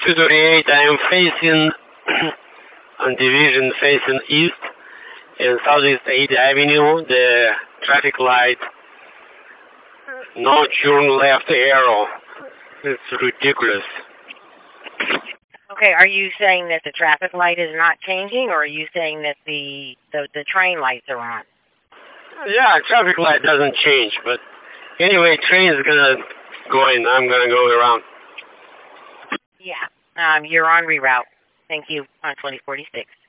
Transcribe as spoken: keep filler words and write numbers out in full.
two thirty-eight. I am facing on division facing east in Southeast eighth Avenue. The traffic light, no turn left arrow. It's ridiculous. Okay, are you saying that the traffic light is not changing, or are you saying that the the, the train lights are on? Yeah, traffic light doesn't change, but anyway, train is gonna go in. I'm gonna go around. Yeah, um, you're on reroute. Thank you on twenty forty-six.